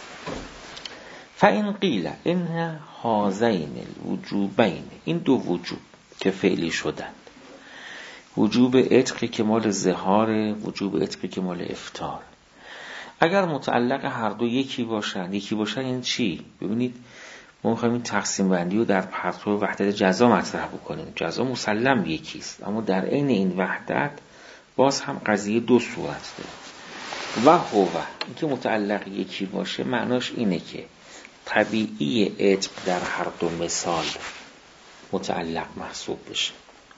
S1: فإن قیل ان هذین الوجوبین، این دو وجوب که فعلی شدند، وجوب عتقی که مال ظهار، وجوب عتقی که مال افطار، اگر متعلق هر دو یکی باشند، یکی باشند این چی؟ ببینید ما میخوایم این تقسیم بندی رو در پرتو وحدت جزا مطرح بکنیم. جزا مسلم یکیست اما در عین این وحدت باز هم قضیه دو صورت داره. و هو این که متعلق یکی باشه معناش اینه که طبیعی عتق در هر دو مثال متعلق محسوب بشه.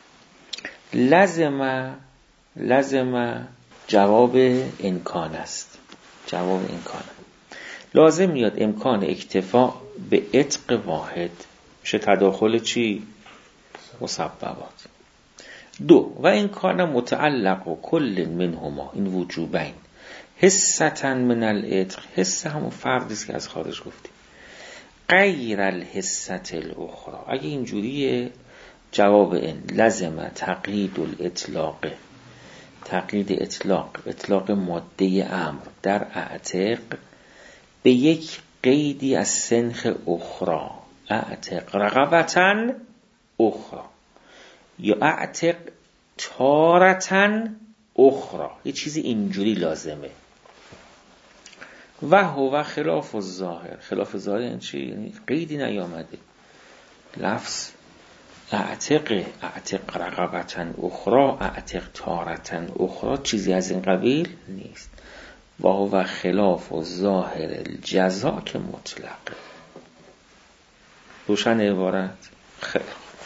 S1: لازم لازم جواب امکان است. جواب امکان لازم میاد امکان اکتفا به عتق واحد میشه تداخل چی؟ مسببات. دو و امکان متعلق و کل منهما، این وجوبین حسة من العتق، حسه همون فردی است که از خارج گفتیم، غیر الحسة الاخرى. اگه اینجوریه جواب این لازم تقیید الاطلاق تقیید اطلاق اطلاق ماده امر در اعتق به یک قیدی از سنخ اخرى، اعتق رقبتن اخرى یا اعتق تارتن اخرى، یه چیزی اینجوری لازمه. و هو خلاف الظاهر، خلاف ظاهر این چی؟ یعنی قیدی نیامده، لفظ اعتق اعتق رقبتن اخرى اعتق تارتن اخرى چیزی از این قبیل نیست. و هو خلاف الظاهر الجزا که مطلقه. روشن عبارت؟ خیلی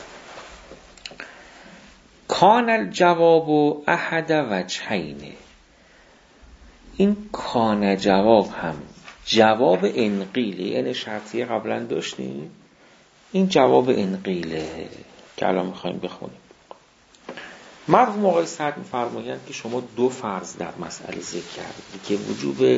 S1: کان الجواب احد وجهین، این کان جواب هم جواب انقیله، یعنی شرطیه قبلا داشتیم، این جواب انقیله که الان میخوایم بخونیم. مرحوم آقای سعد می‌فرمایند که شما دو فرض در مسئله ذکر کردید که وجوب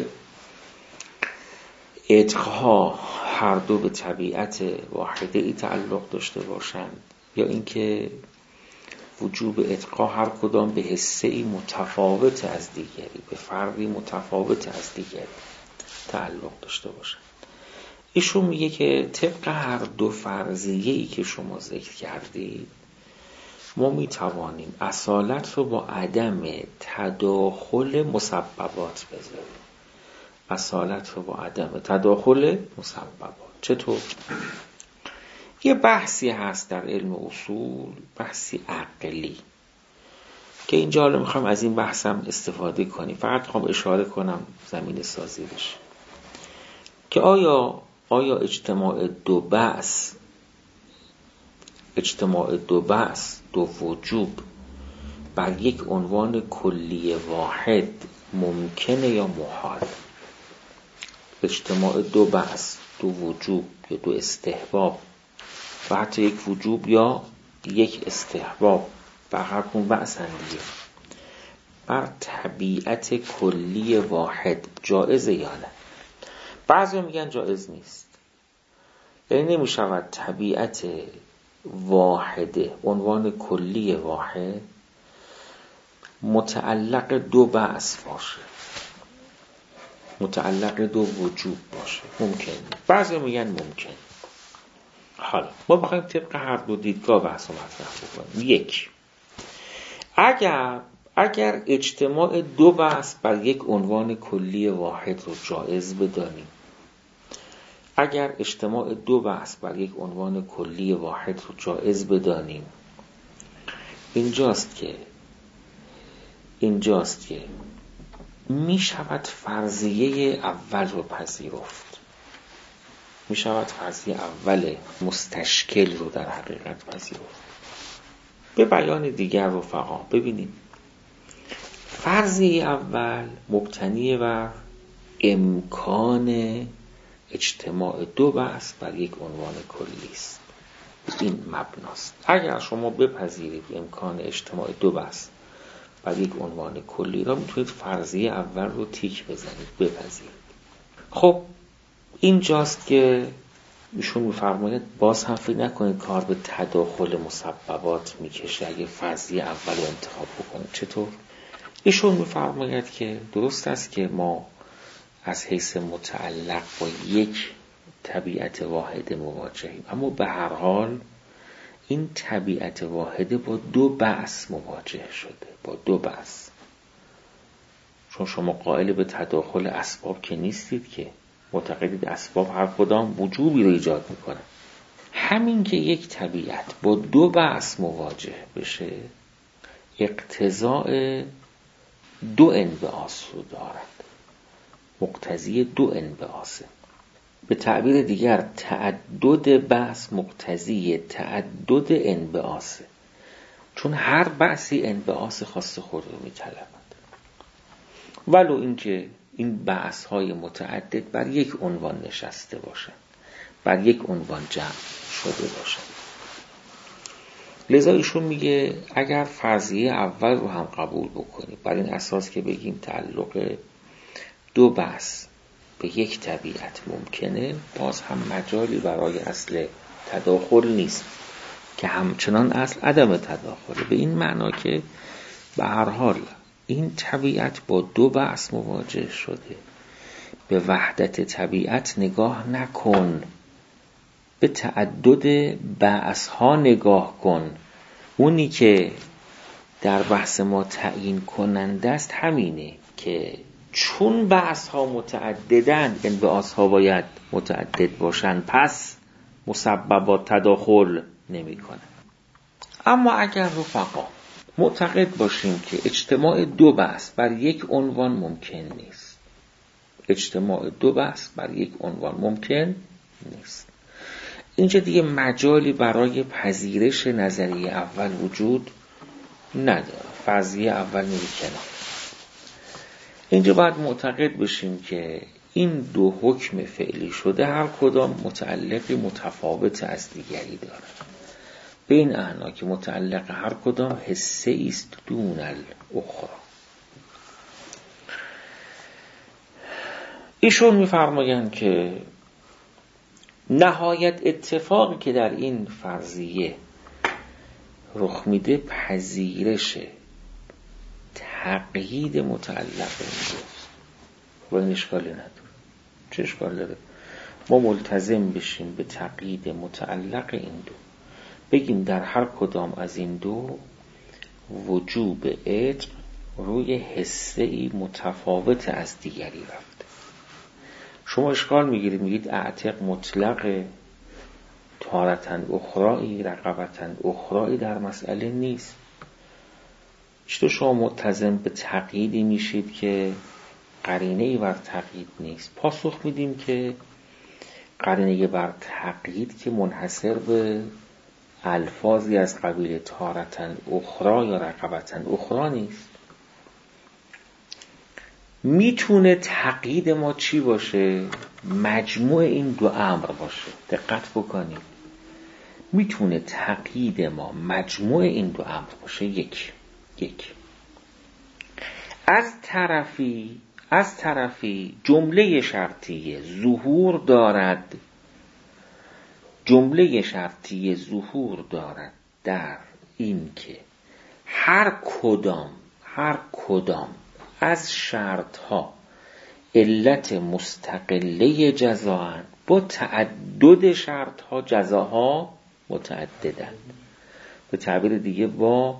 S1: عتق‌ها هر دو به طبیعت واحده ای تعلق داشته باشند، یا اینکه وجوب عتق‌ها هر کدام به حصه ای متفاوت از دیگری، به فردی متفاوت از دیگری تعلق داشته باشند. ایشون میگه که طبق هر دو فرضیه‌ای که شما ذکر کردید ما میتوانیم اصالت رو با عدم تداخل مسببات بذاریم. اصالت رو با عدم تداخل مسببات چطور؟ یه بحثی هست در علم اصول، بحثی عقلی که اینجا حالا میخوام از این بحثم استفاده کنیم، فقط میخوام اشاره کنم زمین سازی بشه که آیا آیا اجتماع دو بحث اجتماع دو بحث دو وجوب بر یک عنوان کلی واحد ممکنه یا محال؟ اجتماع دو بحث دو وجوب یا دو استحباب و حتی یک وجوب یا یک استحباب بر هر کدوم بحث دیگه بر طبیعت کلی واحد جایزه یا نه؟ بعضی میگن جایز نیست، یعنی نمی شود طبیعت واحده عنوان کلی واحد متعلق دو بحث باشه، متعلق دو وجوب باشه. ممکن. بعضی میگن ممکن. حالا ما بخوایم طبق هر دو دیدگاه بحث رو مطرح بکنیم. یک، اگر اگر اجتماع دو بحث بر یک عنوان کلی واحد رو جایز بدانیم، اگر اجتماع دو بحث بر یک عنوان کلی واحد رو جایز بدانیم، اینجاست که اینجاست که می شود فرضیه اول رو پذیرفت، می شود فرضیه اول مستشکل رو در حقیقت پذیرفت. به بیان دیگر رفقا ببینید، فرضیه اول مبتنی بر امکان اجتماع دو بحث بر یک عنوان کلی است. این مبناست. اگر شما بپذیرید امکان اجتماع دو بحث بر یک عنوان کلی را، میتونید فرضیه اول رو تیک بزنید، بپذیرید. خب اینجاست که ایشون میفرماید باز هم فکر نکنید کار به تداخل مسببات میکشه اگه فرضیه اول رو انتخاب بکنید. چطور؟ ایشون میفرماید که درست است که ما از حیث متعلق با یک طبیعت واحد مواجهیم، اما به هر حال این طبیعت واحده با دو بحث مواجه شده، با دو بحث. چون شما قائل به تداخل اسباب که نیستید، که معتقدید اسباب هر کدام وجوبی رو ایجاد میکنه. همین که یک طبیعت با دو بحث مواجه بشه اقتضاء دو انبعاث رو دارد، مقتضی دو انبعاثه. به تعبیر دیگر تعدد بحث مقتضی تعدد انبعاثه، چون هر بحثی انبعاث خاص خود رو میطلبد، ولو اینکه این بحث های متعدد بر یک عنوان نشسته باشند، بر یک عنوان جمع شده باشند. لذا ایشون میگه اگر فرضیه اول رو هم قبول بکنیم، بر این اساس که بگیم تعلق دو بحث به یک طبیعت ممکنه، باز هم مجالی برای اصل تداخل نیست که همچنان اصل عدم تداخله، به این معنا که به هر حال این طبیعت با دو بحث مواجه شده. به وحدت طبیعت نگاه نکن، به تعدد بحث ها نگاه کن. اونی که در بحث ما تعیین کننده است همینه که چون بحث ها متعددن، این بحث ها باید متعدد باشن، پس مسببات تداخل نمی کنن. اما اگر رفقا معتقد باشیم که اجتماع دو بحث بر یک عنوان ممکن نیست، اجتماع دو بحث بر یک عنوان ممکن نیست، اینجا دیگه مجالی برای پذیرش نظریه اول وجود نداره. فرضیه اول میره کنار. اینجا باید معتقد بشیم که این دو حکم فعلی شده هر کدام متعلقی متفاوت از دیگری داره، به این اعنا که متعلق هر کدام حسه است دون الاخرى. ایشون میفرمایند که نهایت اتفاقی که در این فرضیه رخ میده پذیرش تقیید متعلق اینجاست و این اشکالی نداره. چه اشکال داره؟ ما ملتزم بشیم به تقیید متعلق این دو، بگیم در هر کدام از این دو وجوب عتق روی حسه‌ای متفاوت از دیگری رفته. شما اشکال میگیرید، میگید اعتق مطلق تارتن اخرایی رقبتن اخرایی در مسئله نیست. چطور شما ملتزم به تقییدی میشید که قرینه‌ای بر تقیید نیست؟ پاسخ میدیم که قرینه بر تقیید که منحصر به الفاظی از قبیل تارتن اخرى یا رقبتن اخرى نیست. میتونه تقیید ما چی باشه؟ مجموع این دو امر باشه. دقت بکنید، میتونه تقیید ما مجموع این دو امر باشه. یک یک از طرفی از طرفی جمله شرطیه ظهور دارد، جمله شرطیه ظهور دارد در این که هر کدام هر کدام از شرط ها علت مستقله جزااند، با تعدد شرط ها جزاها متعددند. به تعبیر دیگه با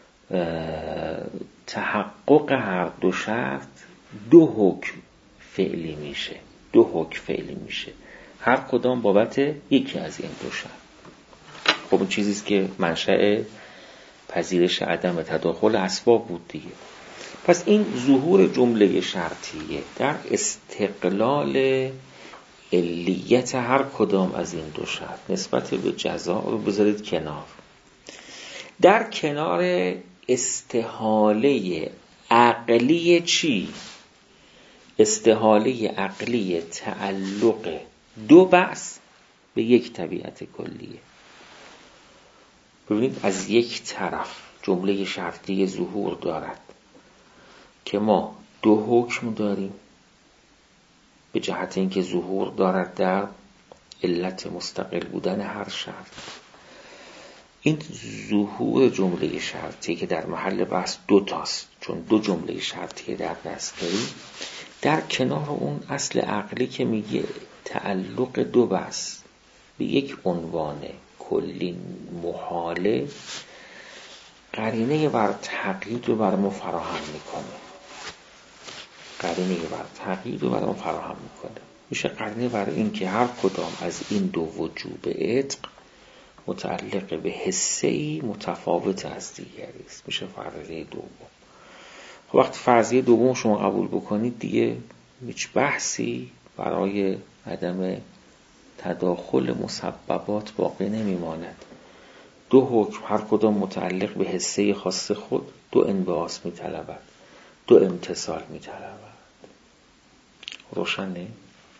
S1: تحقق هر دو شرط دو حکم فعلی میشه، دو حکم فعلی میشه، هر کدام بابت یکی از این دو شرط. خب این چیزیست که منشأ پذیرش عدم تداخل اسباب بود دیگه. پس این ظهور جمله شرطیه در استقلال علیت هر کدام از این دو شرط نسبت به جزا رو بذارید کنار. در کنار استحاله عقلی چی؟ استحاله عقلی تعلق دو بحث به یک طبیعت کلیه. ببینید، از یک طرف جمله شرطی ظهور دارد که ما دو حکم داریم به جهت اینکه ظهور دارد در علت مستقل بودن هر شرط. این ظهور جمله شرطی که در محل بحث دو تاست، چون دو جمله شرطی در دست داریم، در کنار اون اصل عقلی که میگه تعلق دو بحث به یک عنوان کلی محاله، قرینه بر تقیید رو بر ما فراهم میکنه. قرینه بر تقیید رو بر ما فراهم میکنه میشه قرینه بر این که هر کدام از این دو وجوب عتق متعلق به حسه‌ای متفاوت از دیگری است، میشه فرضیه دوم. خب وقتی فرضیه دوم شما قبول بکنید دیگه هیچ بحثی برای عدم تداخل مسببات باقی نمیماند. دو حکم هر کدام متعلق به حسه خاص خود دو انبعاث میطلبد، دو امتصال میطلبد. روشنه؟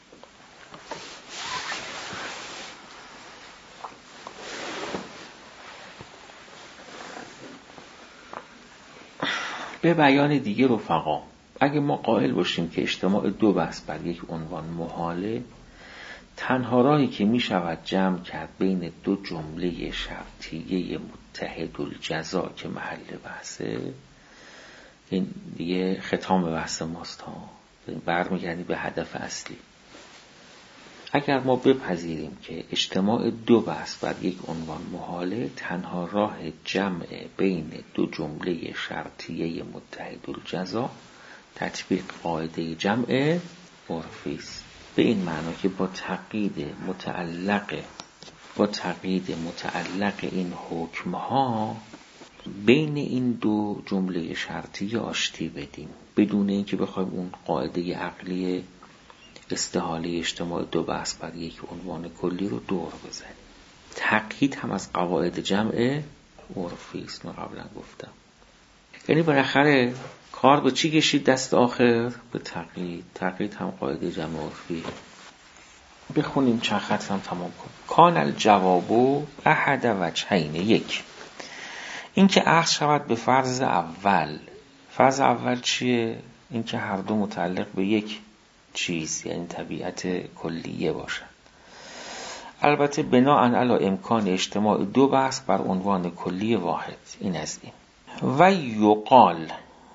S1: به بیان دیگه رفقا، اگه ما قائل باشیم که اجتماع دو بحث بر یک عنوان محاله، تنها راهی که می شود جمع کرد بین دو جمله شرطیه متحد الجزا که محل بحثه این دیگه ختام بحث ماست ها، برمیگردی به هدف اصلی. اگر ما بپذیریم که اجتماع دو بحث بر یک عنوان محاله، تنها راه جمع بین دو جمله شرطیه متحدالجزا تطبیق قاعده جمع عرفی است. به این معنا که با تقیید متعلق با تقیید متعلق این حکمها بین این دو جمله شرطیه آشتی بدیم، بدون اینکه بخوایم اون قاعده عقلی استحاله اجتماع دو بحث بر یک عنوان کلی رو دور بزنیم. تقیید هم از قواعد جمع عرفی است. من قبلا گفتم، یعنی بالاخره کار به چی کشید دست آخر؟ به تقیید. تقیید هم قاعده جمع عرفی. بخونیم چند خط هم تمام کنیم. کان الجواب احد وجهین. یک، اینکه عکس شود به فرض اول. فرض اول چیه؟ اینکه هر دو متعلق به یک چیز، یعنی طبیعت کلیه باشد. البته بناء علی امکان اجتماع دو بحث بر عنوان کلی واحد. این از این. و یقال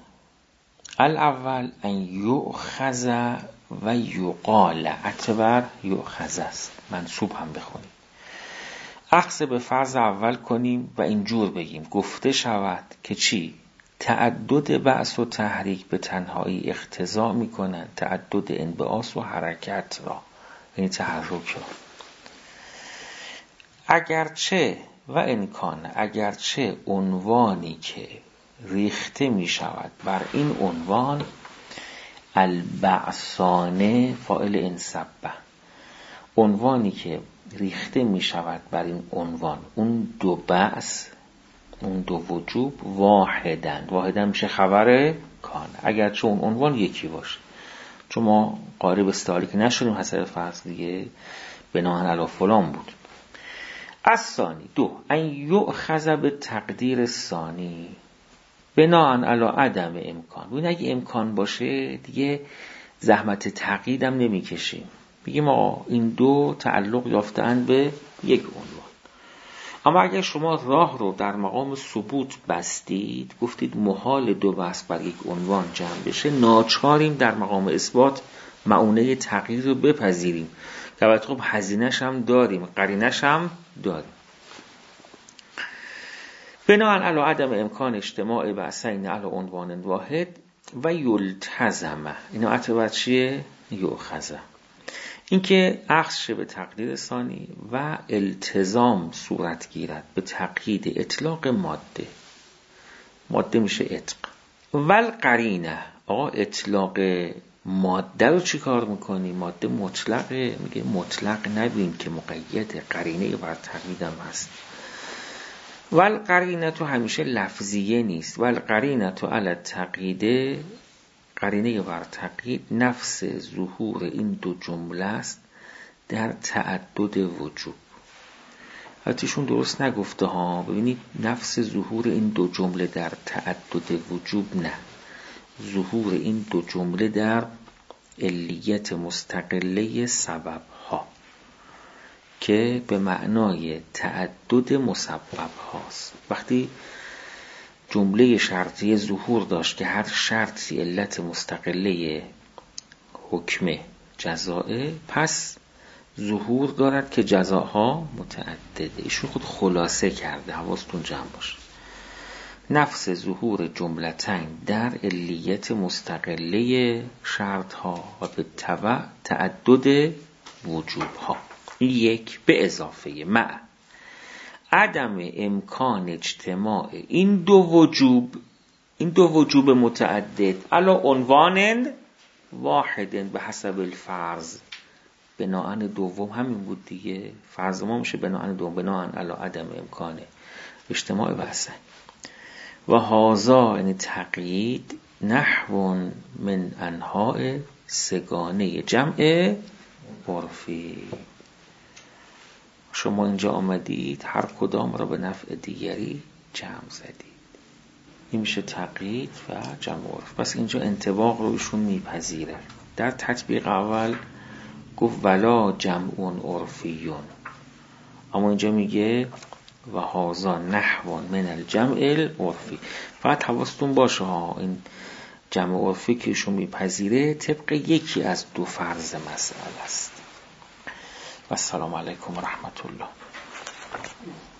S1: الاول ان یؤخذ و یقال، اعتبار یؤخذ است، منصوب هم بخونیم. اخذ به فرض اول کنیم و اینجور بگیم گفته شود که چی؟ تعدد بعث و تحریک به تنهایی اقتضا می کنند تعدد انبعاث و حرکت را، یعنی تحرک را. اگرچه و امکان، اگرچه عنوانی که ریخته می شود بر این عنوان البعثانه فاعل انصبه، عنوانی که ریخته می شود بر این عنوان اون دو بعث، اون دو وجوب، واحدن واحدن میشه خبر کان، اگرچه اون عنوان یکی باشه. چون ما قارب استعاری که نشدیم حسب فرض دیگه بناهن علی فلان بود. از ثانی دو، ان یؤخذ به تقدیر ثانی بناهن علی عدم امکان. ببین اگه امکان باشه دیگه زحمت تقییدم نمی کشیم، بگیم ما این دو تعلق یافتن به یک عنوان. اما اگر شما راه رو در مقام ثبوت بستید، گفتید محال دو بحث بر یک عنوان جمع بشه، ناچاریم در مقام اثبات معونه تغییر رو بپذیریم که البته خب هزینه‌ش هم داریم، قرینه‌ش هم داریم. بناء علی عدم امکان اجتماع بحثین علی عنوان واحد و یلتزمه، اینا عطبت چیه؟ یؤخذ، اینکه اخذ شه به تقدیر ثانی و التزام صورت گیرد به تقیید اطلاق ماده. ماده میشه عتق. ول قرینه، آقا اطلاق ماده رو چی کار میکنی؟ ماده مطلقه، میگه مطلق نبین که مقید، قرینه بر تقیید هم هست. ول قرینه تو همیشه لفظیه نیست. ول قرینه تو علی تقییده، قرینه بر تقیید نفس ظهور این دو جمله است در تعدد وجوب. حتیشون درست نگفته ها، ببینید نفس ظهور این دو جمله در تعدد وجوب، نه، ظهور این دو جمله در علیت مستقله سبب ها که به معنای تعدد مسبب هاست. وقتی جمله شرطی ظهور داشت که هر شرطی علت مستقله حکم جزائه، پس ظهور دارد که جزاها متعدده. ایشون خود خلاصه کرده، حواستون جمع باشه. نفس ظهور جملتین در علیت مستقله شرط ها و به تبع تعدد وجوب ها. یک به اضافه مع عدم امکان اجتماع این دو وجوب، این دو وجوب متعدد علی عنوان واحد به حسب الفرض. بناءً دوم همین بود دیگه، فرض ما میشه بناءً دوم، بناءً علی عدم امکان اجتماع بحثه. و هازا یعنی تقیید نحو من انواع سگانه جمع عرفی. شما اینجا آمدید هر کدام را به نفع دیگری جمع زدید، این میشه تقیید و جمع عرف. پس اینجا انطباق رو ایشون میپذیره. در تطبیق اول گفت ولا جمع عرفیون، اما اینجا میگه و هازا نحو من الجمع العرفی. فقط حواستون باشه ها، این جمع عرفی که ایشون میپذیره طبق یکی از دو فرض مسئله است. و السلام علیکم و رحمت الله.